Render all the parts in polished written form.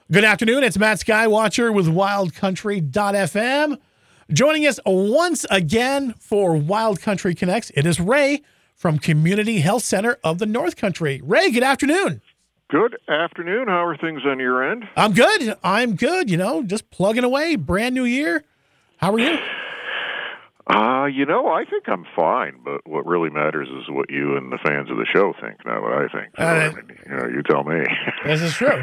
Good afternoon. It's Matt Skywatcher with WildCountry.fm. Joining us once again for Wild Country Connects, it is Ray from Community Health Center of the North Country. Ray, good afternoon. Good afternoon. How are things on your end? I'm good. Just plugging away. Brand new year. How are you? I think I'm fine, but what really matters is what you and the fans of the show think, not what I think. You tell me. This is true.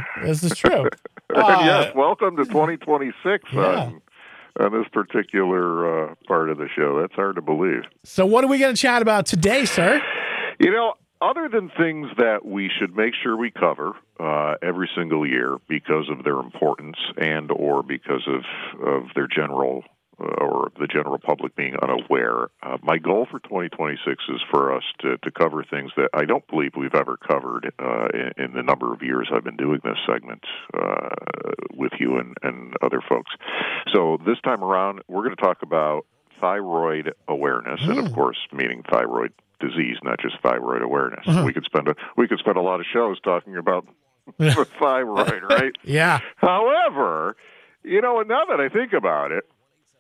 Yes, welcome to 2026 Yeah. on this particular part of the show. That's hard to believe. So what are we going to chat about today, sir? Other than things that we should make sure we cover every single year because of their importance and or because of their general or the general public being unaware, my goal for 2026 is for us to cover things that I don't believe we've ever covered in the number of years I've been doing this segment with you and other folks. So this time around, we're going to talk about thyroid awareness, and of course, meaning thyroid disease, not just thyroid awareness. We could spend a lot of shows talking about the thyroid, right? Yeah. However, now that I think about it,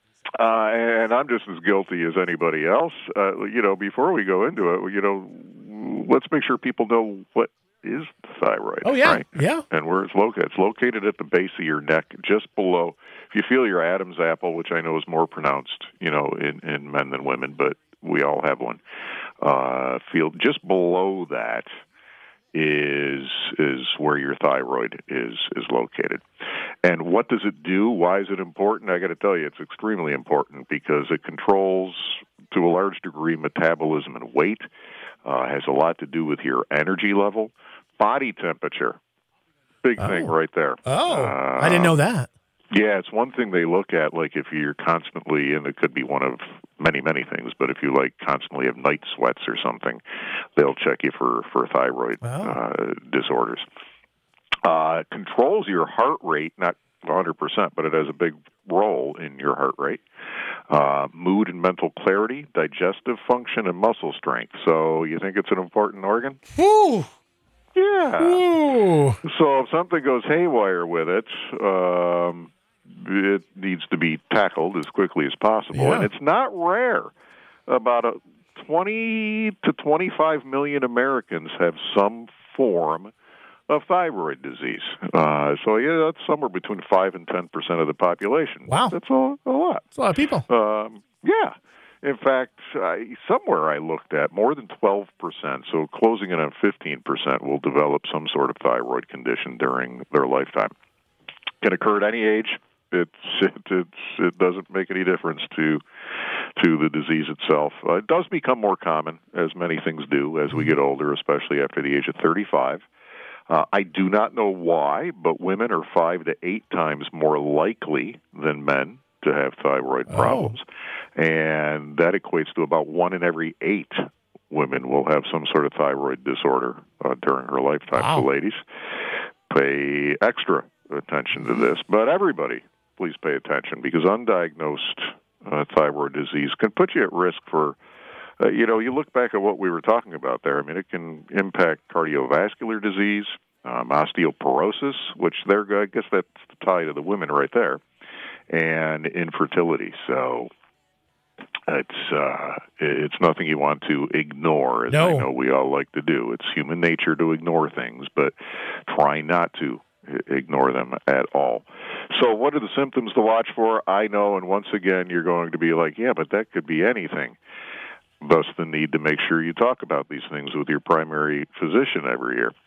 and I'm just as guilty as anybody else, before we go into it, let's make sure people know what is thyroid. Oh, yeah. Right? Yeah. And where it's located. It's located at the base of your neck, just below. If you feel your Adam's apple, which I know is more pronounced, in men than women, but we all have one. Feel just below that is where your thyroid is located. And what does it do? Why is it important? I got to tell you, it's extremely important because it controls, to a large degree, metabolism and weight. Has a lot to do with your energy level, body temperature. Big thing right there. Oh, I didn't know that. Yeah, it's one thing they look at, like if you're constantly, and it could be one of many, many things, but if you constantly have night sweats or something, they'll check you for thyroid disorders. Controls your heart rate, not 100%, but it has a big role in your heart rate. Mood and mental clarity, digestive function, and muscle strength. So you think it's an important organ? Ooh. Yeah. Ooh. So if something goes haywire with it, it needs to be tackled as quickly as possible. Yeah. And it's not rare. About 20 to 25 million Americans have some form of thyroid disease. That's somewhere between 5 and 10% of the population. Wow. That's a lot. That's a lot of people. Yeah. In fact, somewhere I looked at more than 12%, so closing in on 15%, will develop some sort of thyroid condition during their lifetime. Can occur at any age. It doesn't make any difference to the disease itself. It does become more common, as many things do, as we get older, especially after the age of 35. I do not know why, but women are 5 to 8 times more likely than men to have thyroid problems. And that equates to about 1 in every 8 women will have some sort of thyroid disorder during her lifetime. Wow. So ladies, pay extra attention to this. But everybody, please pay attention, because undiagnosed thyroid disease can put you at risk for, you look back at what we were talking about there. I mean, it can impact cardiovascular disease, osteoporosis, which I guess that's the tie to the women right there, and infertility. So it's nothing you want to ignore, as I know we all like to do. It's human nature to ignore things, but try not to ignore them at all. So what are the symptoms to watch for? I know, and once again, you're going to be like, yeah, but that could be anything. Thus the need to make sure you talk about these things with your primary physician every year.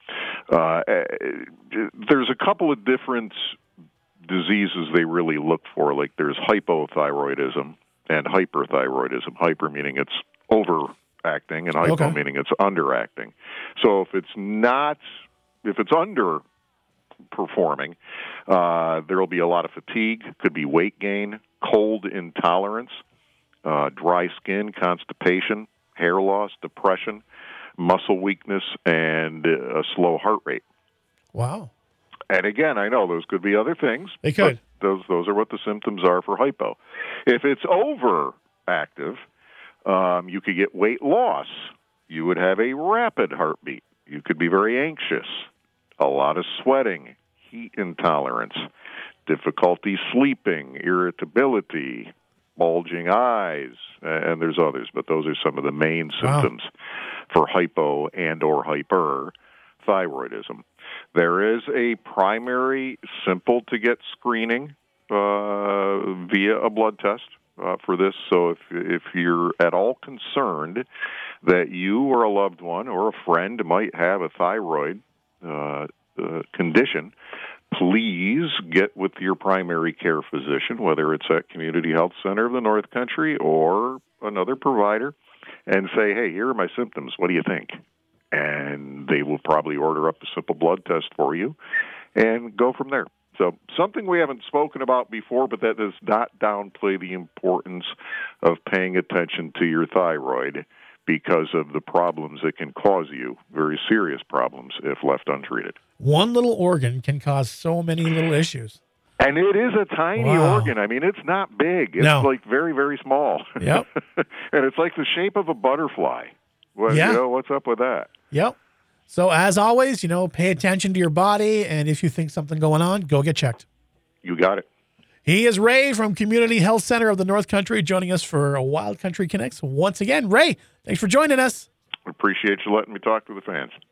There's a couple of different diseases they really look for, like there's hypothyroidism and hyperthyroidism. Hyper meaning it's overacting, and hypo meaning it's underacting. So if it's underperforming, there will be a lot of fatigue, could be weight gain, cold intolerance, dry skin, constipation, hair loss, depression, muscle weakness, and a slow heart rate. Wow. And again, I know those could be other things. They could. Those are what the symptoms are for hypo. If it's overactive, you could get weight loss. You would have a rapid heartbeat. You could be very anxious, a lot of sweating, heat intolerance, difficulty sleeping, irritability, bulging eyes, and there's others, but those are some of the main symptoms for hypo and or hyperthyroidism. There is a primary, simple-to-get screening via a blood test for this. So if you're at all concerned that you or a loved one or a friend might have a thyroid condition, please get with your primary care physician, whether it's at Community Health Center of the North Country or another provider, and say, hey, here are my symptoms. What do you think? And they will probably order up a simple blood test for you and go from there. So something we haven't spoken about before, but that does not downplay the importance of paying attention to your thyroid because of the problems it can cause you, very serious problems if left untreated. One little organ can cause so many little issues. And it is a tiny organ. I mean, it's not big. It's like very, very small. Yep. And it's like the shape of a butterfly. Well, yeah. You know, what's up with that? Yep. So as always, pay attention to your body, and if you think something going on, go get checked. You got it. He is Ray from Community Health Center of the North Country, joining us for a Wild Country Connects once again. Ray, thanks for joining us. Appreciate you letting me talk to the fans.